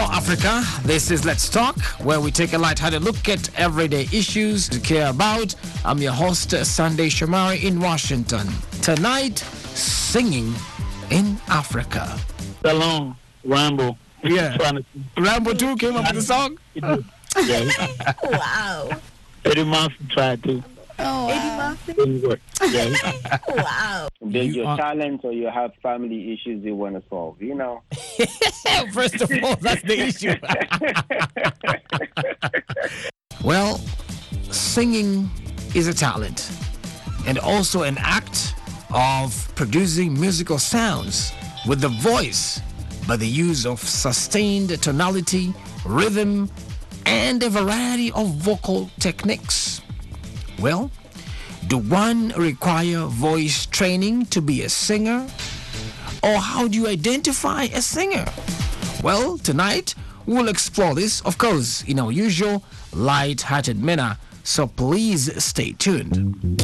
Hello, Africa. This is Let's Talk, where we take a light-hearted look at everyday issues to care about. I'm your host, Sunday Shamari in Washington. Tonight, singing in Africa. Salon, Rambo. Yeah. Rambo 2 came up with the song? Yeah. Wow. Eddie Murphy tried to. Oh, wow. Didn't work. Yeah. Wow. There's your talent or you have family issues you want to solve, you know. First of all, that's the issue. Well, singing is a talent and also an act of producing musical sounds with the voice by the use of sustained tonality, rhythm, and a variety of vocal techniques. Well, do one require voice training to be a singer? Or how do you identify a singer? Well, tonight we'll explore this, of course, in our usual light-hearted manner. So please stay tuned.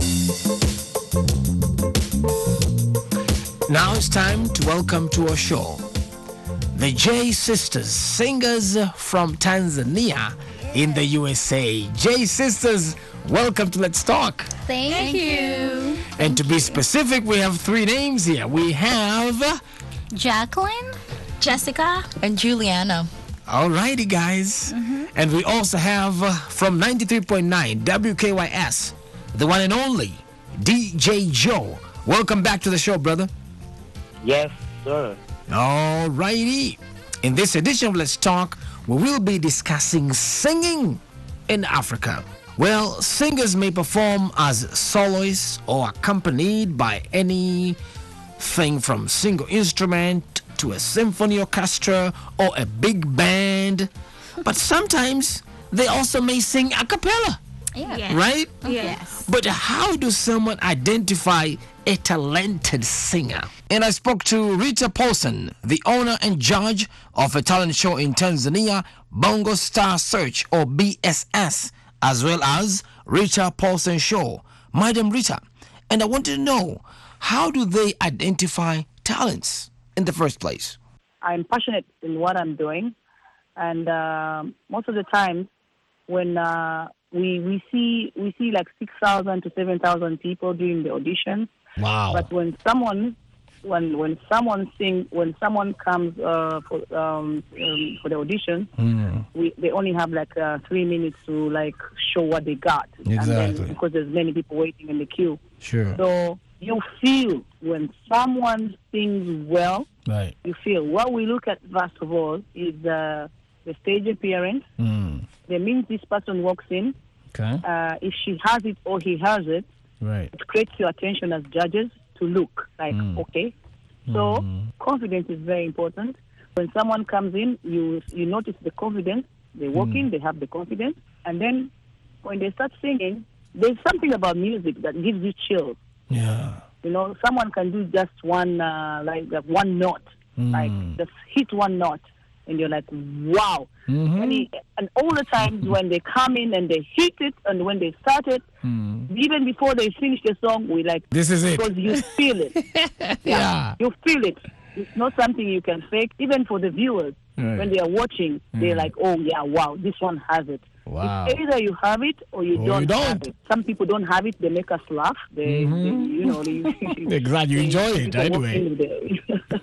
Now it's time to welcome to our show the J Sisters, singers from Tanzania in the USA. J Sisters, welcome to Let's Talk. Thank you. And to be specific, we have three names here. We have Jacqueline, Jessica, and Juliana. Alrighty, guys. And we also have from 93.9 WKYS, the one and only DJ Joe. Welcome back to the show, brother. Yes, sir. Alrighty. In this edition of Let's Talk, we will be discussing singing in Africa. Well, singers may perform as soloists or accompanied by anything from single instrument to a symphony orchestra or a big band. But sometimes they also may sing a cappella. Yeah. Right? Yes. But how does someone identify a talented singer? And I spoke to Rita Paulson, the owner and judge of a talent show in Tanzania, Bongo Star Search, or BSS, as well as Rita Paulson Show. Madam Rita, and I wanted to know, how do they identify talents in the first place? I'm passionate in what I'm doing, and most of the time when we see like 6,000 to 7,000 people doing the auditions. Wow. But when someone comes for the audition, they only have like 3 minutes to like show what they got. Exactly. And then, because there's many people waiting in the queue. Sure. So you feel when someone sings well. Right. You feel. What we look at first of all is the stage appearance. That means this person walks in. Okay. If she has it or he has it, Right. it creates your attention as judges to look like, okay. So confidence is very important. When someone comes in, you notice the confidence. They walk in, they have the confidence. And then when they start singing, there's something about music that gives you chills. Yeah. You know, someone can do just one, like one note, like just hit one note. And you're like, wow. And all the times when they come in and they hit it, and when they start it, even before they finish the song, we like, This is it. because you feel it. Yeah. You feel it. It's not something you can fake. Even for the viewers, Right. when they are watching, they're like, oh, yeah, wow, this one has it. Wow. It's either you have it or you don't have it. Some people don't have it. They make us laugh. They you know, Exactly. You enjoy it anyway.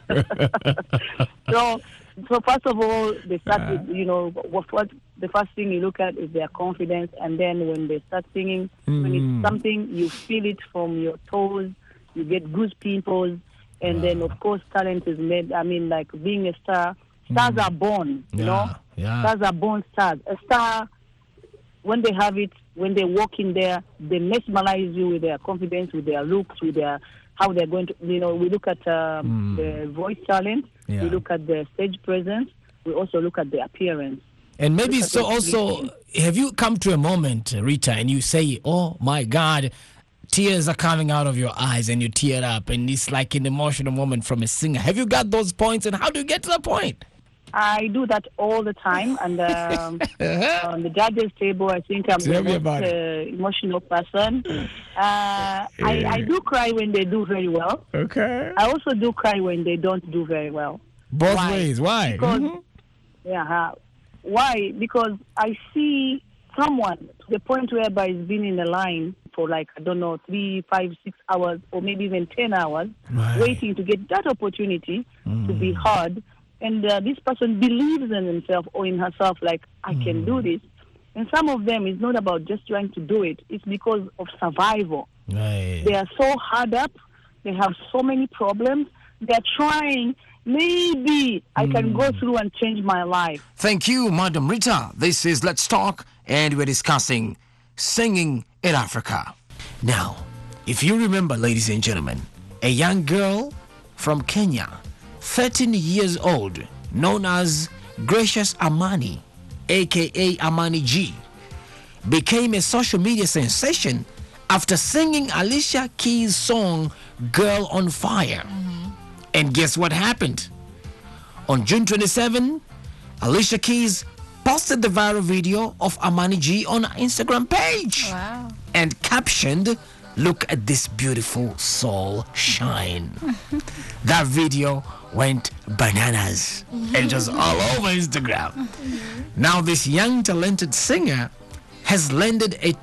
So first of all, they start with, you know, what the first thing you look at is their confidence, and then when they start singing, when it's something, you feel it from your toes, you get goose pimples, and then of course talent is made. I mean, like being a star, stars are born, you know. Yeah. Stars are born stars. A star, when they have it, when they walk in there, they mesmerize you with their confidence, with their looks, with their how they're going to, you know, we look at the voice talent, we look at the stage presence, we also look at the appearance. And maybe so also, have you come to a moment, Rita, and you say, oh my God, tears are coming out of your eyes and you tear up and it's like an emotional moment from a singer. Have you got those points, and how do you get to the point? I do that all the time, and on the judges' table, I think I'm the most emotional person. I do cry when they do very well. Okay. I also do cry when they don't do very well. Both ways. Why? Because Yeah. Why? Because I see someone to the point whereby he's been in a line for like, I don't know, 3, 5, 6 hours or maybe even 10 hours waiting to get that opportunity to be heard. And this person believes in himself or in herself like, I can do this. And some of them, it's not about just trying to do it. It's because of survival. Right. They are so hard up. They have so many problems. They're trying. Maybe I can go through and change my life. Thank you, Madam Rita. This is Let's Talk, and we're discussing singing in Africa. Now, if you remember, ladies and gentlemen, a young girl from Kenya, 13 years old, known as Gracious Amani, aka Amani G, became a social media sensation after singing Alicia Keys' song Girl on Fire. And guess what happened? On June 27, Alicia Keys posted the viral video of Amani G on her Instagram page. Wow. And captioned, "Look at this beautiful soul shine." That video went bananas. And it was all over Instagram. Now this young talented singer has landed a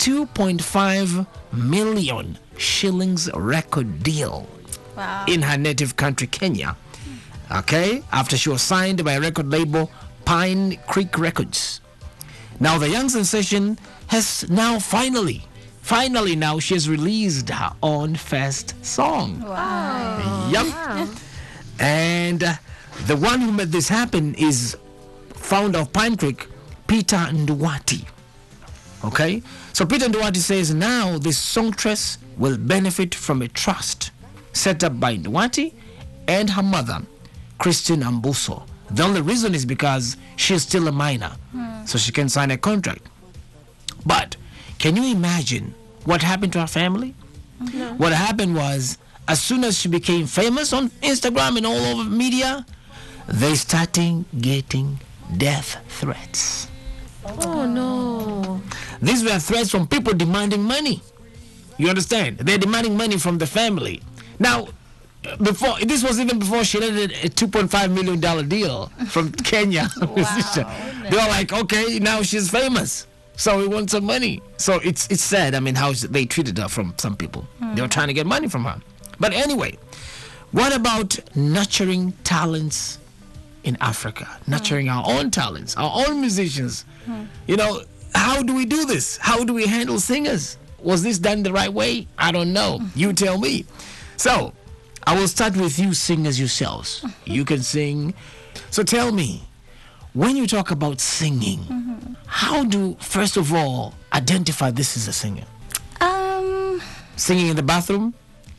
2.5 million shillings record deal in her native country, Kenya. Okay, after she was signed by a record label, Pine Creek Records. Now the young sensation has now finally now she has released her own first song. Wow. Yep. And the one who made this happen is founder of Pine Creek, Peter Nduwati. Okay, so Peter Nduwati says now this songstress will benefit from a trust set up by Nduwati and her mother, Christine Ambuso. The only reason is because she's still a minor, so she can sign a contract. But can you imagine what happened to her family? No. What happened was, as soon as she became famous on Instagram and all over media, they started getting death threats. Oh no. These were threats from people demanding money. You understand? They're demanding money from the family. Now, this was even before she landed a $2.5 million deal from Kenya. They were like, okay, now she's famous, so we want some money. So it's sad. I mean, how they treated her from some people. They were trying to get money from her. But anyway, what about nurturing talents in Africa? Nurturing our own talents, our own musicians. You know, how do we do this? How do we handle singers? Was this done the right way? I don't know. You tell me. So, I will start with you singers yourselves. You can sing. So tell me, when you talk about singing, how do, first of all, identify this as a singer? Singing in the bathroom?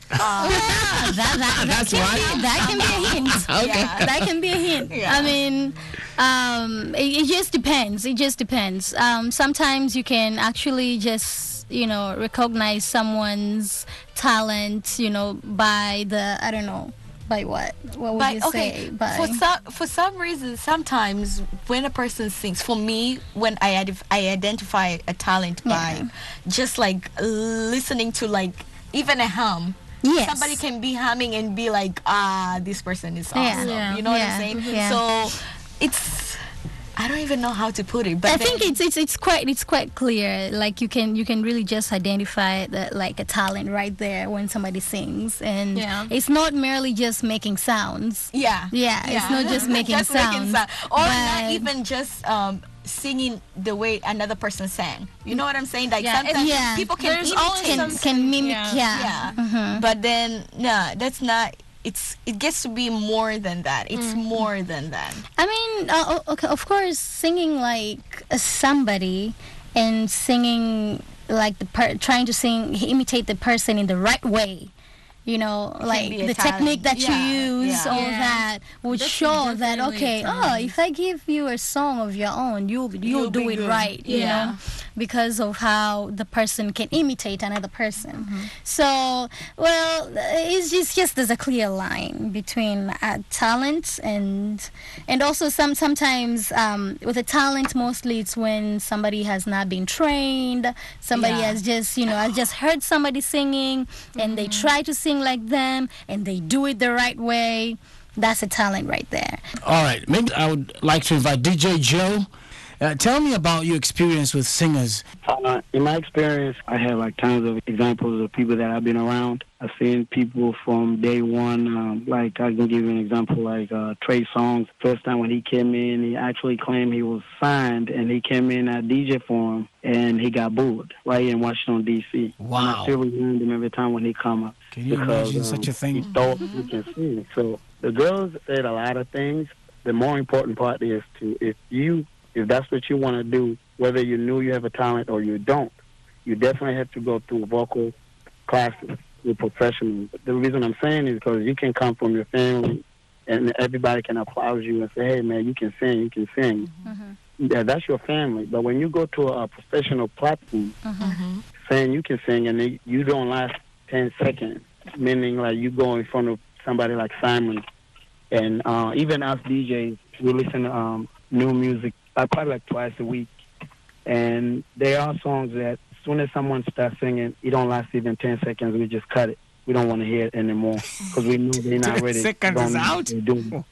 That's right. That can be a hint. Okay. Yeah, that can be a hint. Yeah. I mean, it just depends. It just depends. Sometimes you can actually just, recognize someone's talent, by the, I don't know, by what? What would you say? By For some reason, sometimes when a person sings, for me, when I identify a talent by just like listening to like even a hum. Yes. Somebody can be humming and be like, this person is Yeah. awesome. Yeah. You know what I'm saying? Yeah. So it's, I don't even know how to put it, but I think it's quite clear. Like you can really just identify like a talent right there when somebody sings, and it's not merely just making sounds. Yeah. It's not just making sounds, or not even just singing the way another person sang. You know what I'm saying? Like sometimes people can There's imitate, always can mimic. Yeah. But then no, that's not. It gets to be more than that. It's more than that. I mean, okay, of course, singing like somebody and singing like trying to imitate the person in the right way. Like be a the talent. technique that you use, all Yeah. that would show that, okay, if I give you a song of your own, you'll do be it good. right, you know, because of how the person can imitate another person. So, well, it's just there's a clear line between talent and also sometimes with a talent, mostly it's when somebody has not been trained, somebody has just, has just heard somebody singing and they try to sing like them and they do it the right way. That's a talent right there. All right, maybe I would like to invite DJ Joe. Tell me about your experience with singers. In my experience, I have like tons of examples of people that I've been around. I've seen people from day one. Like I can give you an example, like Trey Songz. First time when he came in, he actually claimed he was signed, and he came in at DJ for him, and he got booed right in Washington D.C. Wow. And I still remind him every time when he come up. Can you imagine such a He thing? thought he can sing. So the girls said a lot of things. The more important part is if that's what you want to do, whether you knew you have a talent or you don't, you definitely have to go through vocal classes with professionals. The reason I'm saying is because you can come from your family and everybody can applaud you and say, hey, man, you can sing. Yeah, that's your family. But when you go to a professional platform saying you can sing and you don't last 10 seconds, meaning like you go in front of somebody like Simon, and even us DJs, we listen to new music probably like twice a week. And there are songs that as soon as someone starts singing, it don't last even 10 seconds. We just cut it. We don't want to hear it anymore because we know they're not 10 ready. seconds is out? So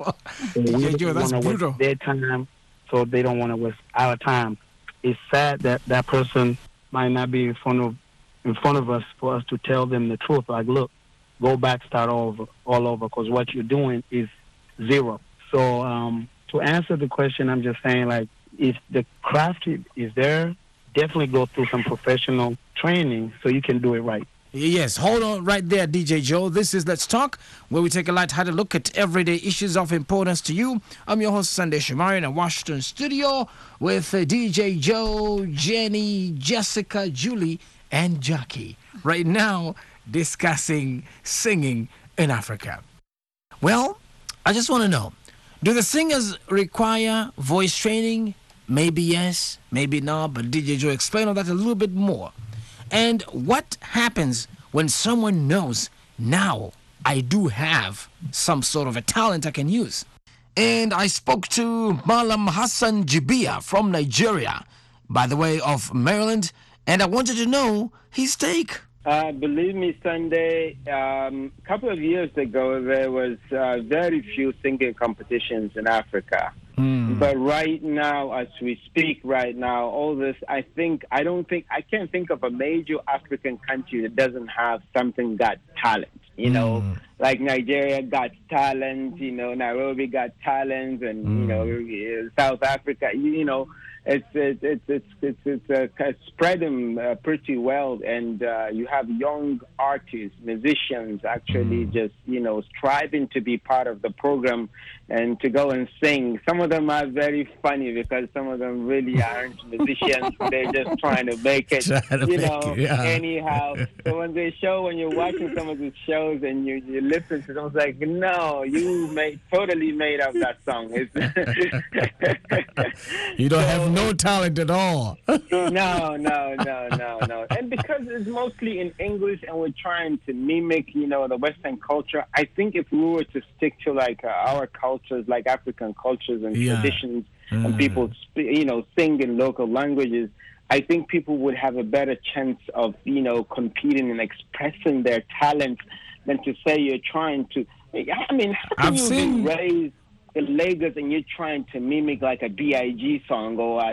we Joe, that's want to brutal. waste their time, so they don't want to waste our time. It's sad that that person might not be in front of us for us to tell them the truth. Like, look, go back, start all over, because what you're doing is zero. So to answer the question, I'm just saying, like, if the craft is there, definitely go through some professional training so you can do it right. Yes, hold on right there, DJ Joe. This is Let's Talk, where we take a light-hearted look at everyday issues of importance to you. I'm your host, Sunday Shomari, in a Washington studio with DJ Joe, Jenny, Jessica, Julie, and Jackie. Right now, discussing singing in Africa. Well, I just want to know, do the singers require voice training? Maybe yes, maybe not, but DJ Joe, explain on that a little bit more. And what happens when someone knows, now I do have some sort of a talent I can use? And I spoke to Malam Hassan Jibia from Nigeria, by the way of Maryland, and I wanted to know his take. Believe me, Sunday, a couple of years ago, there was very few singing competitions in Africa. But right now, as we speak right now, all this, I can't think of a major African country that doesn't have something got talent. You know, like Nigeria got talent, Nairobi got talent, and, South Africa, it's spreading pretty well, and you have young artists, musicians actually just, striving to be part of the program and to go and sing. Some of them are very funny because some of them really aren't musicians. They're just trying to make it, anyhow. So when you're watching some of these shows and you listen to them, it's like, no, you totally made up that song. You don't have no talent at all. No. And because it's mostly in English and we're trying to mimic, the Western culture, I think if we were to stick to like our cultures, like African cultures and traditions, and people, sing in local languages, I think people would have a better chance of, competing and expressing their talents than to say you're trying to. I mean, how can you be raised in Lagos and you're trying to mimic like a B.I.G. song or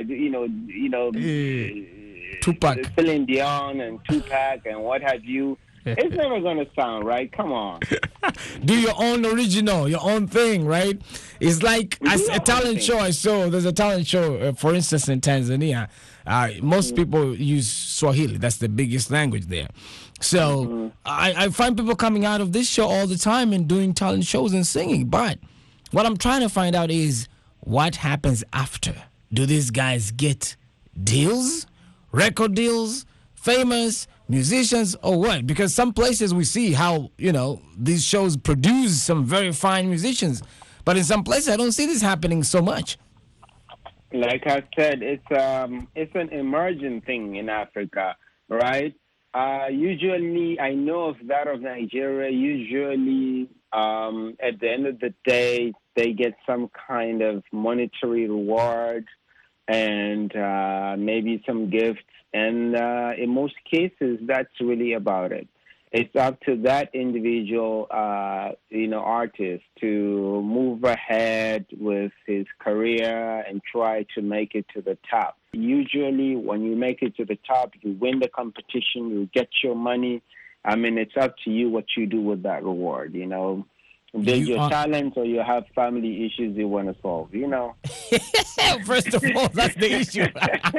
Tupac, Celine Dion and Tupac and what have you? It's never going to sound right. Come on. Do your own original, your own thing, right? It's like a talent show I saw. There's a talent show, for instance, in Tanzania. Most people use Swahili. That's the biggest language there. So I find people coming out of this show all the time and doing talent shows and singing. But what I'm trying to find out is what happens after. Do these guys get deals, record deals, famous musicians, or what? Because some places we see how, these shows produce some very fine musicians. But in some places I don't see this happening so much. Like I said, it's an emerging thing in Africa, right? Usually, I know of that of Nigeria. Usually, at the end of the day, they get some kind of monetary reward and maybe some gifts. And in most cases, that's really about it. It's up to that individual, artist to move ahead with his career and try to make it to the top. Usually, when you make it to the top, you win the competition, you get your money. I mean, it's up to you what you do with that reward, Build your talent, or you have family issues you want to solve, First of all, that's the issue.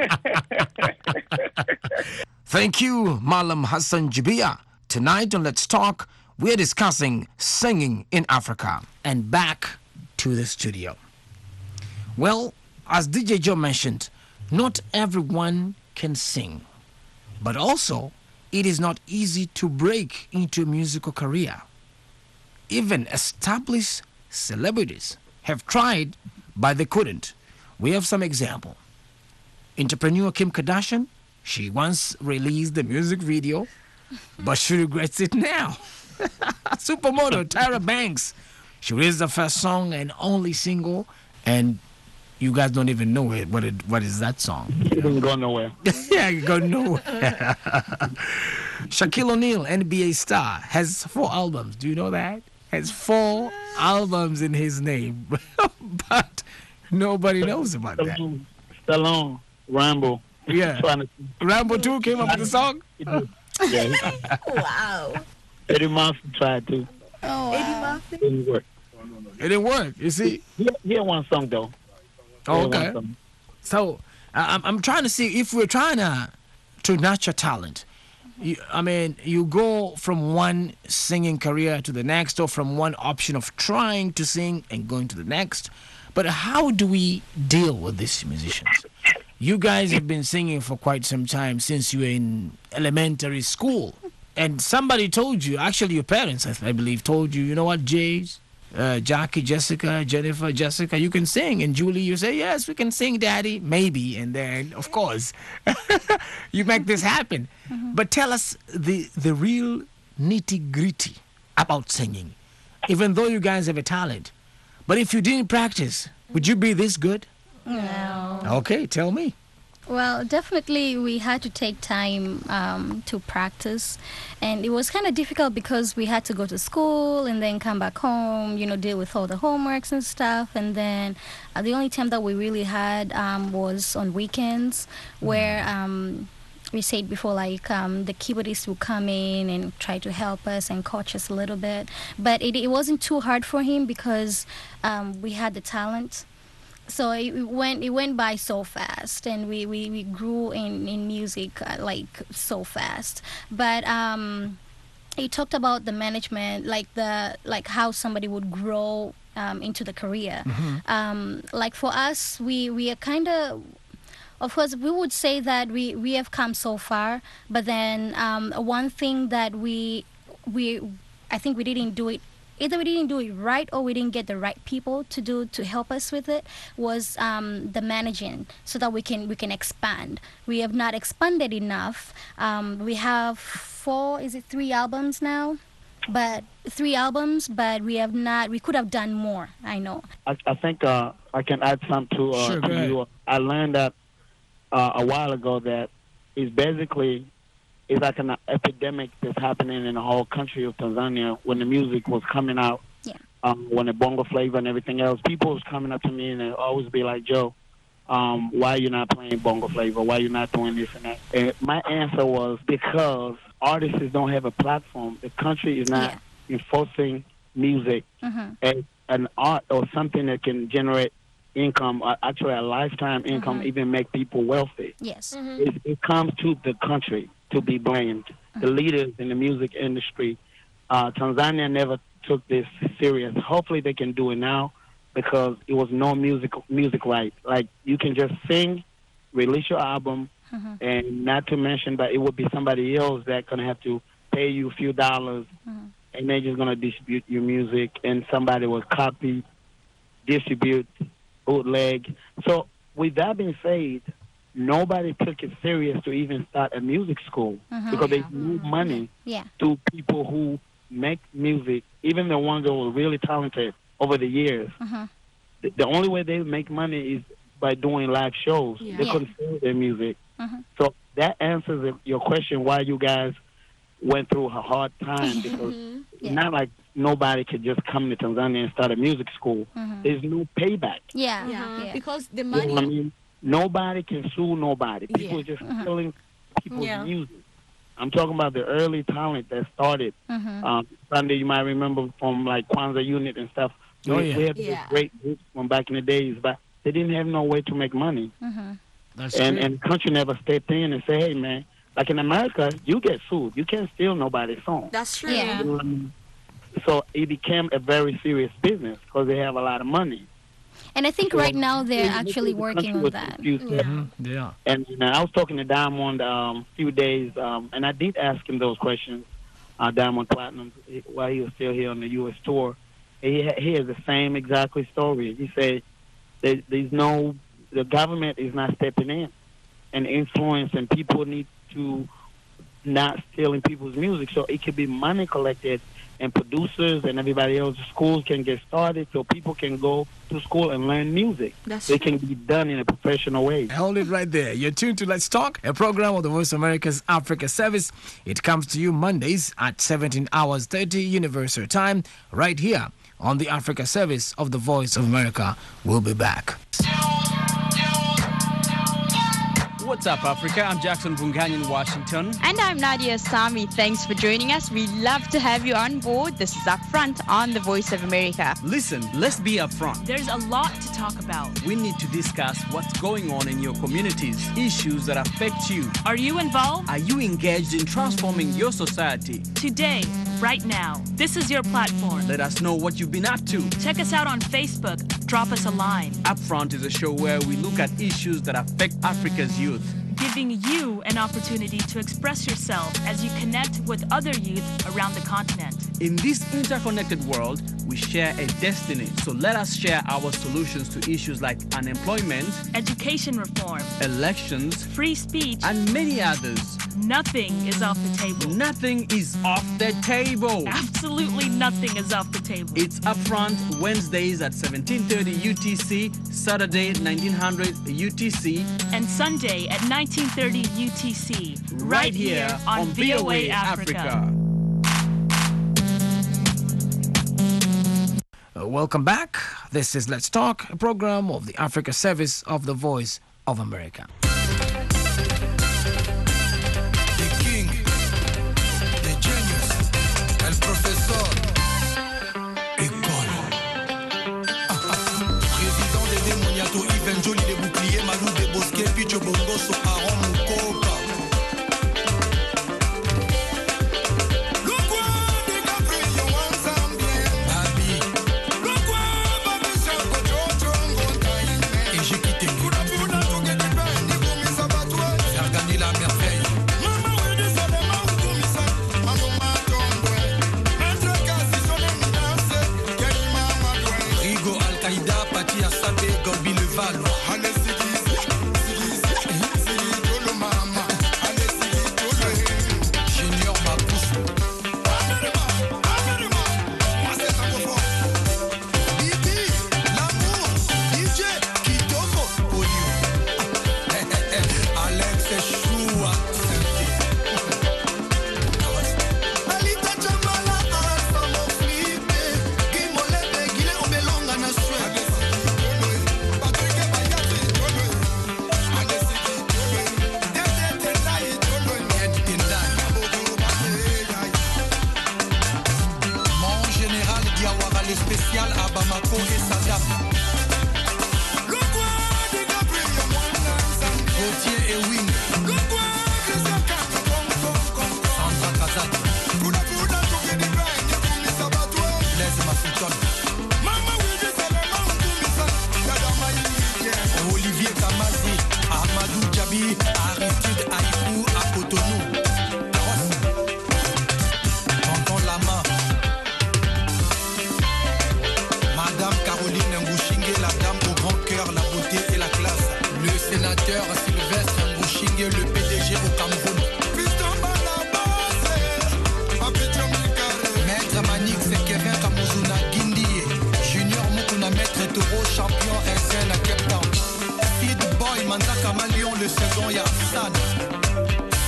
Thank you, Malam Hassan Jibia. Tonight on Let's Talk, we're discussing singing in Africa. And back to the studio. Well, as DJ Joe mentioned, not everyone can sing. But also, it is not easy to break into a musical career. Even established celebrities have tried, but they couldn't. We have some example. Entrepreneur Kim Kardashian, she once released the music video, but she regrets it now. Supermodel Tyra Banks, she released the first song and only single, and you guys don't even know it. What is that song? It didn't go nowhere. Yeah, you go nowhere. Shaquille O'Neal, NBA star, has 4 albums. Do you know that? Has 4 albums in his name. But nobody knows about that. Stallone, Rambo. Yeah. Rambo 2 came up with the song? Yeah. Wow. Eddie Monster tried to. Oh, wow. It didn't work. It didn't work, you see? He had one song, though. Oh, okay. So, I'm trying to see if we're trying to nurture talent. You go from one singing career to the next, or from one option of trying to sing and going to the next. But how do we deal with these musicians? You guys have been singing for quite some time, since you were in elementary school. And somebody told you, actually your parents, I believe, told you, you know what, Jackie, Jessica, Jennifer, Jessica, you can sing. And Julie, you say, yes, we can sing, Daddy, maybe. And then, of course, you make this happen. Mm-hmm. But tell us the real nitty-gritty about singing. Even though you guys have a talent, but if you didn't practice, would you be this good? No. Okay, tell me. Well, definitely we had to take time to practice, and it was kind of difficult because we had to go to school and then come back home, deal with all the homeworks and stuff, and then the only time that we really had was on weekends, where we said before, like the keyboardist would come in and try to help us and coach us a little bit, but it wasn't too hard for him because we had the talent. So it went by so fast, and we grew in music like so fast. But he talked about the management, like how somebody would grow into the career. Mm-hmm. Like for us, we are kind of course we would say that we have come so far, but then one thing that I think we didn't do it. Either we didn't do it right, or we didn't get the right people to help us with it, was the managing, so that we can expand. We have not expanded enough. We have 3 albums now, but 3 albums, but we have not. We could have done more. I know. I think I can add something to you. I learned that a while ago that it's basically. It's like an epidemic that's happening in the whole country of Tanzania when the music was coming out. Yeah. When the bongo flavor and everything else, people was coming up to me and they always be like, Joe, why you not playing bongo flavor? Why you not doing this and that? And my answer was because artists don't have a platform. The country is not enforcing music as an art or something that can generate income, actually a lifetime income, even make people wealthy. Yes. It comes to the country to be blamed. The leaders in the music industry, Tanzania never took this serious. Hopefully they can do it now, because it was no music right. Like, you can just sing, release your album, and not to mention that it would be somebody else that's going to have to pay you a few dollars, and they're just going to distribute your music, and somebody will copy, distribute, bootleg. So with that being said, nobody took it serious to even start a music school, because they move money to people who make music, even the ones that were really talented over the years. The only way they make money is by doing live shows. They couldn't sell their music. So that answers your question, why you guys went through a hard time because it's not like nobody could just come to Tanzania and start a music school. There's no payback. Because the You know money. what I mean? Nobody can sue nobody. People are just killing people's music. I'm talking about the early talent that started. Sunday, you might remember from like Kwanzaa Unit and stuff. We had these great groups from back in the days, but they didn't have no way to make money. That's true. And the country never stepped in and said, hey, man, like in America, you get sued. You can't steal nobody's song. That's true. Yeah. You know what I mean? So it became a very serious business because they have a lot of money. And I think right now they're actually working on that. Yeah. And I was talking to Diamond a few days, and I did ask him those questions, Diamond Platinum, while he was still here on the U.S. tour. He has the same exactly story. He said the government is not stepping in and influencing people need to not stealing people's music. So it could be money collected and producers and everybody else, schools can get started so people can go to school and learn music. It can be done in a professional way. Hold it right there. You're tuned to Let's Talk, a program of the Voice of America's Africa Service. It comes to you Mondays at 17 hours 30 Universal Time, right here on the Africa Service of the Voice of America. We'll be back. What's up, Africa? I'm Jackson Bungani in Washington. And I'm Nadia Sami. Thanks for joining us. We love to have you on board. This is Upfront on the Voice of America. Listen, let's be upfront. There's a lot to talk about. We need to discuss what's going on in your communities, issues that affect you. Are you involved? Are you engaged in transforming your society? Today, right now, this is your platform. Let us know what you've been up to. Check us out on Facebook. Drop us a line. Upfront is a show where we look at issues that affect Africa's youth, giving you an opportunity to express yourself as you connect with other youth around the continent. In this interconnected world, we share a destiny. So let us share our solutions to issues like unemployment, education reform, elections, free speech, and many others. Nothing is off the table. Nothing is off the table. Absolutely nothing is off the table. It's Upfront Wednesdays at 1730 UTC, Saturday 1900 UTC, and Sunday at 1930 UTC. Right here on VOA Africa. Welcome back. This is Let's Talk, a program of the Africa Service of the Voice of America.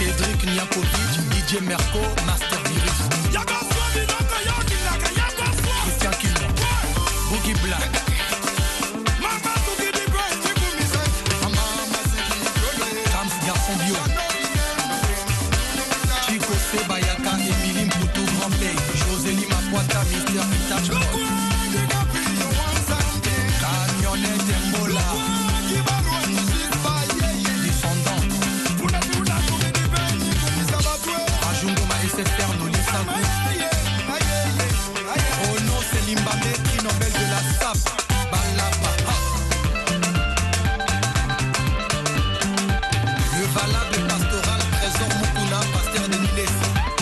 Cédric Niakovic, DJ Merco, Master Virus. Christian Kilmo, Boogie Black. Kams Garçon Bio. Chico Sebayaka, Emilie Mpoutou, Grand Play. Josélie Mapoita, Mister Touch. Camionnette Mbola. SFR, nous les savons. Oh non, c'est Limbamé, prix Nobel de la SAP. Balapa. Le valable pastoral, trésor Mukuna, pasteur de Niles.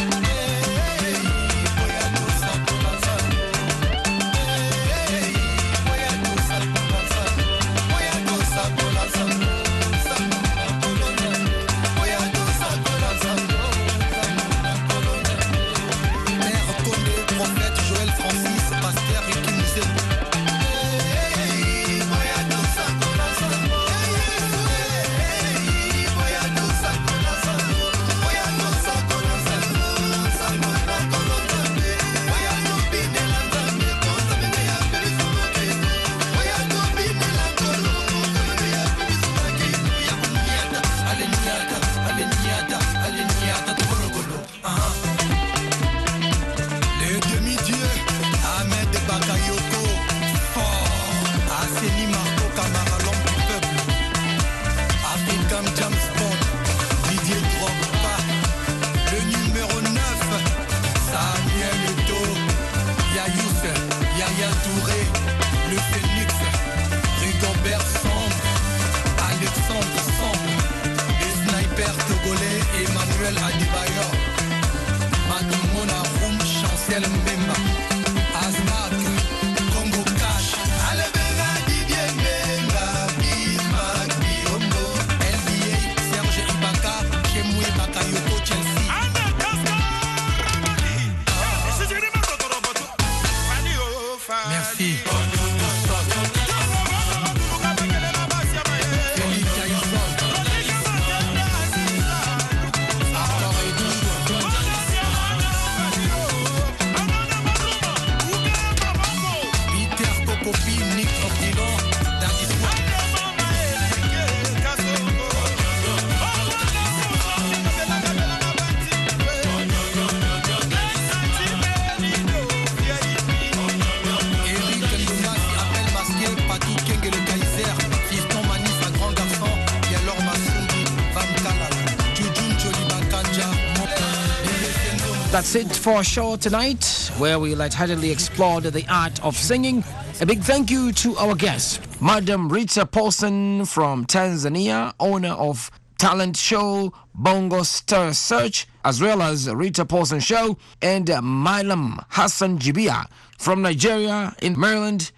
That's it for our show tonight, where we lightheartedly explored the art of singing. A big thank you to our guest, Madam Rita Paulson from Tanzania, owner of talent show Bongo Star Search, as well as Rita Paulson Show, and Milam Hassan Jibia from Nigeria in Maryland.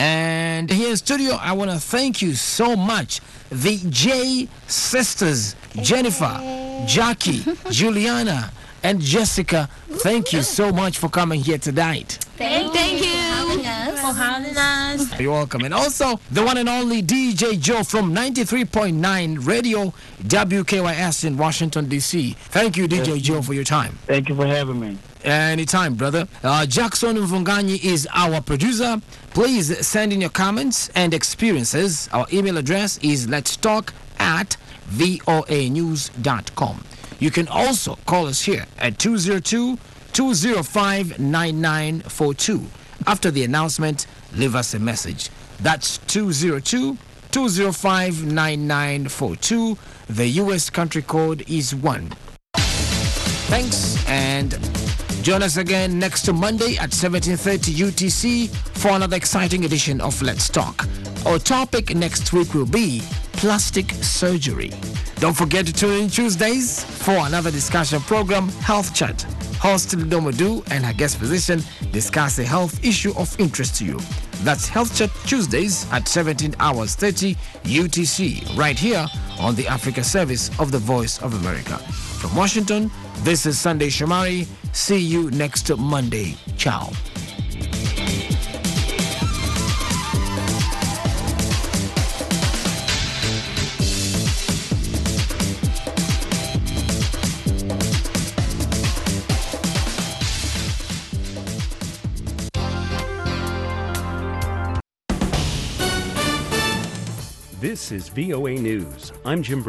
And here in studio, I want to thank you so much, the J sisters, Jennifer, Jackie, Juliana, and Jessica. Thank you so much for coming here tonight. Thank you for having us. You're welcome. And also the one and only DJ Joe from 93.9 Radio WKYS in Washington, D.C. Thank you, DJ Joe, for your time. Thank you for having me. Anytime, brother. Jackson Mvunganyi is our producer. Please send in your comments and experiences. Our email address is letstalk@voanews.com. You can also call us here at 202-205-9942. After the announcement, leave us a message. That's 202-205-9942. The U.S. country code is 1. Thanks, and join us again next Monday at 17:30 UTC for another exciting edition of Let's Talk. Our topic next week will be plastic surgery. Don't forget to tune in Tuesdays for another discussion program, Health Chat. Host Domodu and her guest physician discuss a health issue of interest to you. That's Health Chat Tuesdays at 17:30 UTC, right here on the Africa service of the Voice of America. From Washington, this is Sunday Shomari. See you next Monday. Ciao. This is VOA News. I'm Jim